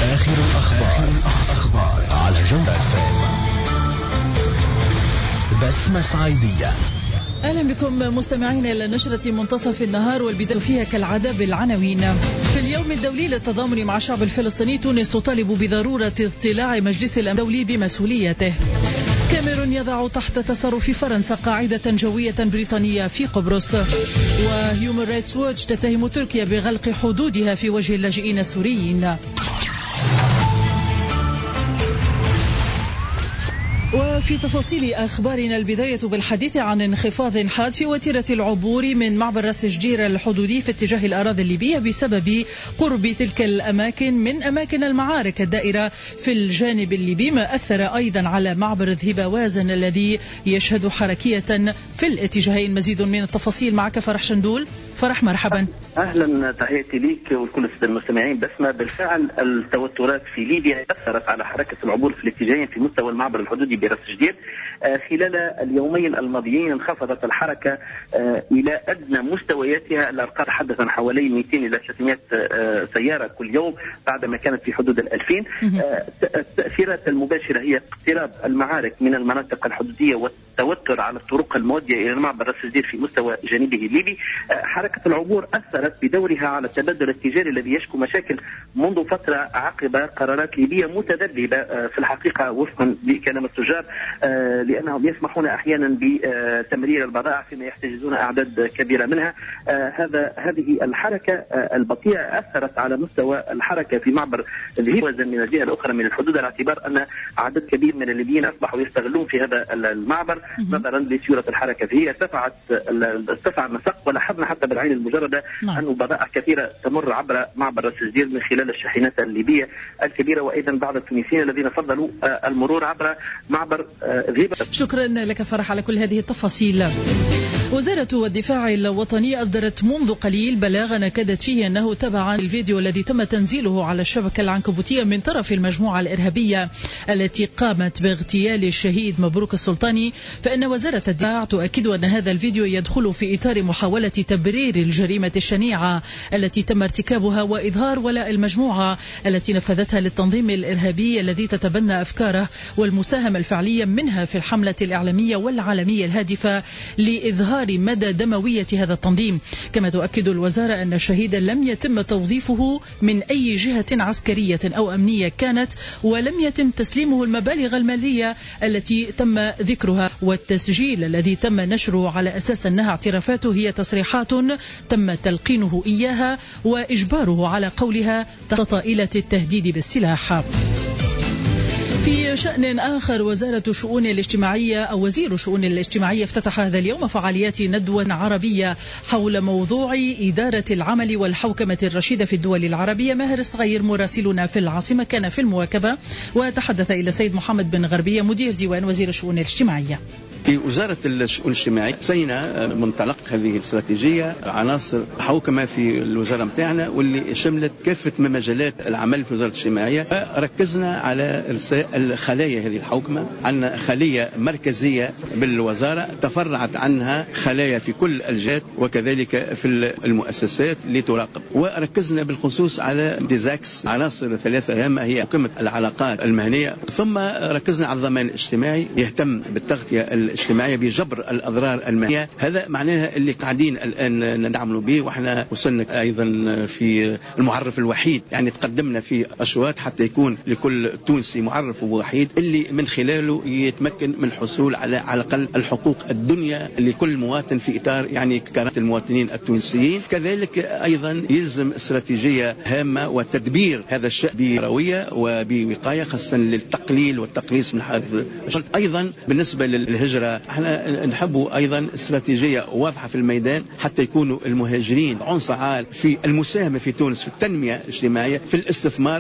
آخر الأخبار على جودة FM. بسمة صعيدية. أهلا بكم مستمعين إلى نشرة منتصف النهار، والبداية فيها كالعادة بالعناوين. في اليوم الدولي للتضامن مع الشعب الفلسطيني، تونس تطالب بضرورة اطلاع مجلس الأمن الدولي بمسؤوليته. كاميرون يضع تحت تصرف فرنسا قاعدة جوية بريطانية في قبرص. وهيومن رايتس ووتش تتهم تركيا بغلق حدودها في وجه اللاجئين السوريين. وفي تفاصيل أخبارنا، البداية بالحديث عن انخفاض حاد في وتيرة العبور من معبر راس جدير الحدودي في اتجاه الأراضي الليبية بسبب قرب تلك الأماكن من أماكن المعارك الدائرة في الجانب الليبي، ما أثر أيضا على معبر ذهب وازن الذي يشهد حركية في الاتجاهين. مزيد من التفاصيل معك فرح شندول. فرح، مرحبا. أهلا، تحياتي ليك ولكل المستمعين. بسمة، بالفعل التوترات في ليبيا أثرت على حركة العبور في الاتجاهين في مستوى المعبر الحدودي براس جدير. خلال اليومين الماضيين انخفضت الحركة إلى أدنى مستوياتها. الأرقام تحدث عن حوالي 200 إلى 300 سيارة كل يوم بعدما كانت في حدود 2000. التأثيرات المباشرة هي اقتراب المعارك من المناطق الحدودية والتوتر على الطرق المؤدية إلى المعبر راس جدير في مستوى جانبه الليبي. حركة العبور أثرت بدورها على التبادل التجاري الذي يشكو مشاكل منذ فترة عقب قرارات ليبية متذبذبة في الحقيقة وفقا لكلام التجار، لأنهم يسمحون أحيانا بتمرير البضائع فيما يحتجزون أعداد كبيرة منها. هذه الحركة البطيئة أثرت على مستوى الحركة في معبر ذهب وازن من الجهة الأخرى من الحدود، على اعتبار أن عدد كبير من الليبيين أصبحوا يستغلون في هذا المعبر نظرا لسيولة الحركة فيه. ارتفع النسق، ولاحظنا حتى بالعين المجردة أن بضائع كثيرة تمر عبر معبر راس جدير من خلال الشاحنات الليبية الكبيرة، وأيضا بعض التونسيين الذين فضلوا المرور عبر معبر ذهب. شكرا لك فرح على كل هذه التفاصيل. وزارة الدفاع الوطني أصدرت منذ قليل بلاغا نكدت فيه أنه تبعا الفيديو الذي تم تنزيله على الشبكة العنكبوتية من طرف المجموعة الإرهابية التي قامت باغتيال الشهيد مبروك السلطاني، فإن وزارة الدفاع تؤكد أن هذا الفيديو يدخل في إطار محاولة تبرير الجريمة الشنيعة التي تم ارتكابها وإظهار ولاء المجموعة التي نفذتها للتنظيم الإرهابي الذي تتبنى أفكاره والمساهمة الفعلية منها في الحملة الإعلامية والعالمية الهادفة لإظهار مدى دموية هذا التنظيم. كما تؤكد الوزارة أن الشهيد لم يتم توظيفه من أي جهة عسكرية أو أمنية كانت، ولم يتم تسليمه المبالغ المالية التي تم ذكرها، والتسجيل الذي تم نشره على أساس أنها اعترافاته هي تصريحات تم تلقينه إياها وإجباره على قولها تحت طائلة التهديد بالسلاح. في شأن آخر، وزير الشؤون الاجتماعية افتتح هذا اليوم فعاليات ندوة عربية حول موضوع إدارة العمل والحوكمة الرشيدة في الدول العربية. ماهر الصغير مراسلنا في العاصمة كان في المواكبة وتحدث إلى سيد محمد بن غربية مدير ديوان وزير الشؤون الاجتماعية. في وزارة الشؤون الاجتماعية سينا منطلق هذه الاستراتيجية عناصر حوكمة في الوزارة متاعنا، واللي شملت كافة مجالات العمل في وزارة الاجتماعية. ركزنا على الخلايا هذه الحوكمة. عندنا خلية مركزية بالوزارة تفرعت عنها خلايا في كل الجهات وكذلك في المؤسسات لتراقب، وركزنا بالخصوص على ديزاكس عناصر ثلاثة هامة هي حوكمة العلاقات المهنية، ثم ركزنا على الضمان الاجتماعي يهتم بالتغطية الاجتماعية بجبر الأضرار المهنية. هذا معناها اللي قاعدين الآن نعملوا به، وإحنا وصلنا أيضا في المعرف الوحيد، يعني تقدمنا في أشواط حتى يكون لكل تونسي معرف وحيد اللي من خلاله يتمكن من الحصول على الأقل الحقوق الدنيا لكل مواطن في إطار يعني كرامة المواطنين التونسيين. كذلك أيضا يلزم استراتيجية هامة وتدبير هذا الشأن بروية وبوقاية، خاصة للتقليل والتقليص من هذا الشأن. أيضا بالنسبة للهجرة احنا نحب أيضا استراتيجية واضحة في الميدان حتى يكونوا المهاجرين عنصر عال في المساهمة في تونس في التنمية الاجتماعية في الاستثمار.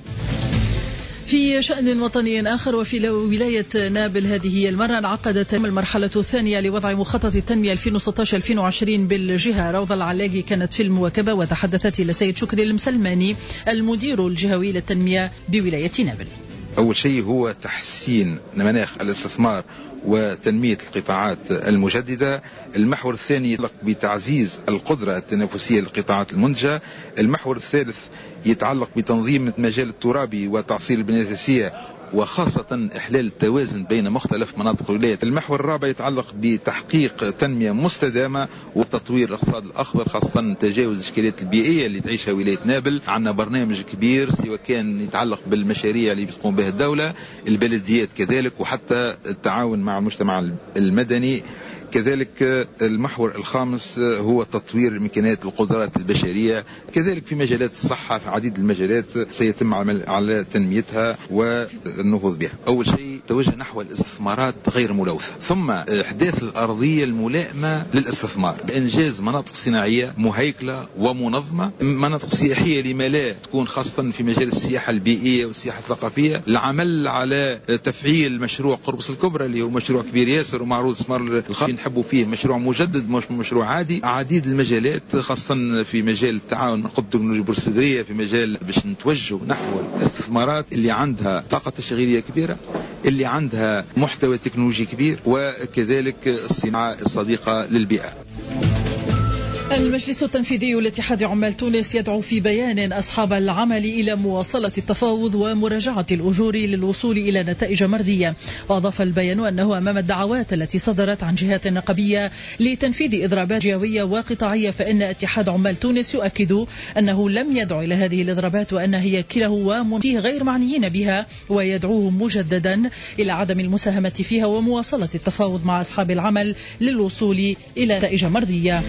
في شأن وطني آخر، وفي ولاية نابل هذه المرة انعقدت المرحلة الثانية لوضع مخطط التنمية 2016-2020 بالجهة. روضة العلاقي كانت في المواكبة وتحدثت إلى سيد شكري المسلماني المدير الجهوي للتنمية بولاية نابل. أول شيء هو تحسين مناخ الاستثمار وتنمية القطاعات المجددة. المحور الثاني يتعلق بتعزيز القدرة التنافسية للقطاعات المنتجة. المحور الثالث يتعلق بتنظيم المجال الترابي وتعصير البنية الأساسية وخاصة إحلال التوازن بين مختلف مناطق الولاية. المحور الرابع يتعلق بتحقيق تنمية مستدامة وتطوير الاقتصاد الأخضر، خاصة تجاوز الإشكاليات البيئية اللي تعيشها ولاية نابل. عندنا برنامج كبير سواء كان يتعلق بالمشاريع اللي بتقوم بها الدولة، البلديات كذلك، وحتى التعاون مع المجتمع المدني. كذلك المحور الخامس هو تطوير إمكانيات القدرات البشرية، كذلك في مجالات الصحة، في عديد المجالات سيتم على تنميتها والنهوض بها. أول شيء توجه نحو الاستثمارات غير ملوثة، ثم إحداث الأرضية الملائمة للاستثمار بإنجاز مناطق صناعية مهيكلة ومنظمة، مناطق سياحية لما لا تكون، خاصة في مجال السياحة البيئية والسياحة الثقافية. العمل على تفعيل مشروع قربص الكبرى اللي هو مشروع كبير ياسر ومعروض استثمار الخارج، نحبوا فيه مشروع مجدد مش مشروع عادي. عديد المجالات خاصة في مجال التعاون مع التكنولوجيا البورصيدرية، في مجال باش نتوجه نحو الاستثمارات اللي عندها طاقة تشغيلية كبيرة، اللي عندها محتوى تكنولوجي كبير، وكذلك الصناعة الصديقة للبيئة. المجلس التنفيذي لاتحاد عمال تونس يدعو في بيان أصحاب العمل إلى مواصلة التفاوض ومراجعة الأجور للوصول إلى نتائج مرضية. وأضاف البيان أنه أمام الدعوات التي صدرت عن جهات نقابية لتنفيذ إضرابات جهوية وقطاعية، فإن اتحاد عمال تونس يؤكد أنه لم يدعو إلى هذه الإضرابات وأن هياكله ومنتيه غير معنيين بها، ويدعوهم مجددا إلى عدم المساهمة فيها ومواصلة التفاوض مع أصحاب العمل للوصول إلى نتائج مرضية.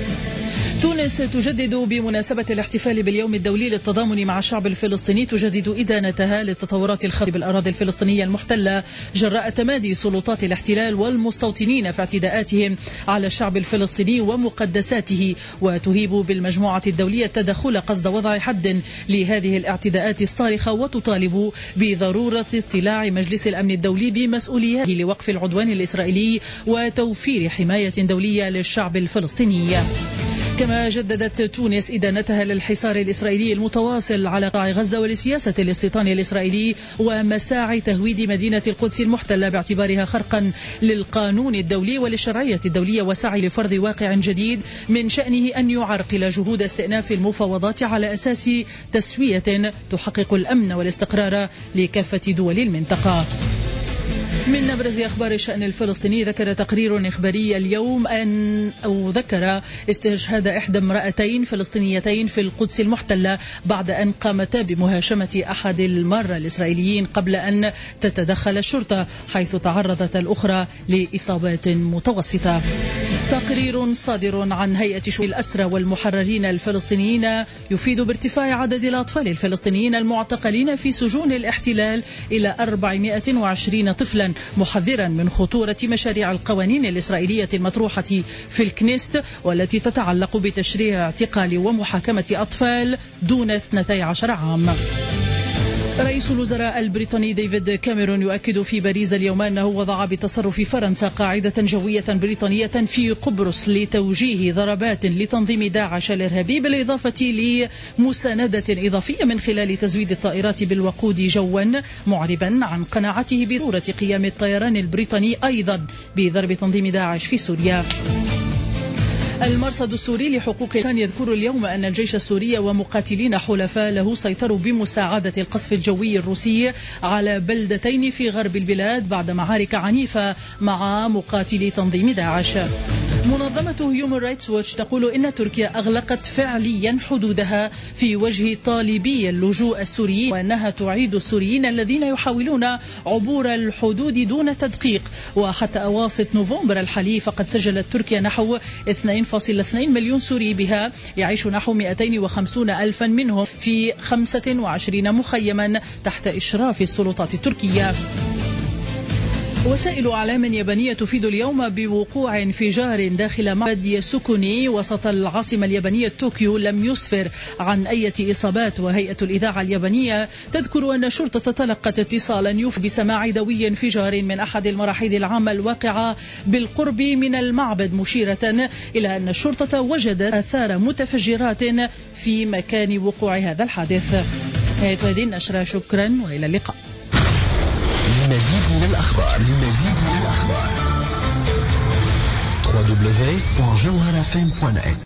تونس تجدد بمناسبة الاحتفال باليوم الدولي للتضامن مع الشعب الفلسطيني، تجدد إدانتها للتطورات الخاصة بالأراضي الفلسطينية المحتلة جراء تمادي سلطات الاحتلال والمستوطنين في اعتداءاتهم على الشعب الفلسطيني ومقدساته، وتهيب بالمجموعة الدولية التدخل قصد وضع حد لهذه الاعتداءات الصارخة، وتطالب بضرورة اطلاع مجلس الأمن الدولي بمسؤولياته لوقف العدوان الإسرائيلي وتوفير حماية دولية للشعب الفلسطيني. كما جددت تونس إدانتها للحصار الإسرائيلي المتواصل على قطاع غزة ولسياسة الاستيطان الإسرائيلي ومساعي تهويد مدينة القدس المحتلة باعتبارها خرقا للقانون الدولي وللشرعية الدولية، وسعي لفرض واقع جديد من شأنه أن يعرقل جهود استئناف المفاوضات على أساس تسوية تحقق الأمن والاستقرار لكافة دول المنطقة. من أبرز أخبار الشأن الفلسطيني، ذكر تقرير إخباري اليوم ذكر استشهاد إحدى امرأتين فلسطينيتين في القدس المحتلة بعد أن قامتا بمهاشمة أحد المارة الإسرائيليين قبل أن تتدخل الشرطة، حيث تعرضت الأخرى لإصابات متوسطة. تقرير صادر عن هيئة شؤون الأسرى والمحررين الفلسطينيين يفيد بارتفاع عدد الأطفال الفلسطينيين المعتقلين في سجون الاحتلال إلى 420 طفلا، محذرا من خطورة مشاريع القوانين الإسرائيلية المطروحة في الكنيست والتي تتعلق بتشريع اعتقال ومحاكمة أطفال دون 12 عام. رئيس الوزراء البريطاني ديفيد كاميرون يؤكد في باريس اليوم أنه وضع بتصرف فرنسا قاعدة جوية بريطانية في قبرص لتوجيه ضربات لتنظيم داعش الإرهابي، بالإضافة لمساندة إضافية من خلال تزويد الطائرات بالوقود جوا، معربا عن قناعته بضرورة قيام الطيران البريطاني أيضا بضرب تنظيم داعش في سوريا. المرصد السوري لحقوق الإنسان يذكر اليوم أن الجيش السوري ومقاتلين حلفاء له سيطروا بمساعدة القصف الجوي الروسي على بلدتين في غرب البلاد بعد معارك عنيفة مع مقاتلي تنظيم داعش. منظمة هيومن رايتس ووتش تقول إن تركيا أغلقت فعليا حدودها في وجه طالبي اللجوء السوريين، وأنها تعيد السوريين الذين يحاولون عبور الحدود دون تدقيق. وحتى أواسط نوفمبر الحالي فقد سجلت تركيا نحو 2.2 مليون سوري، بها يعيش نحو 250 ألفا منهم في 25 مخيما تحت إشراف السلطات التركية. وسائل أعلام يابانية تفيد اليوم بوقوع انفجار داخل معبد ياسوكوني وسط العاصمة اليابانية طوكيو لم يسفر عن أي إصابات. وهيئة الإذاعة اليابانية تذكر أن الشرطة تلقت اتصالا يفيد بسماع دوي انفجار من أحد المراحيض العامة الواقعة بالقرب من المعبد، مشيرة إلى أن الشرطة وجدت آثار متفجرات في مكان وقوع هذا الحادث. نهاية هذه النشرة، شكرا وإلى اللقاء. لمزيد من الأخبار www.jawharafm.net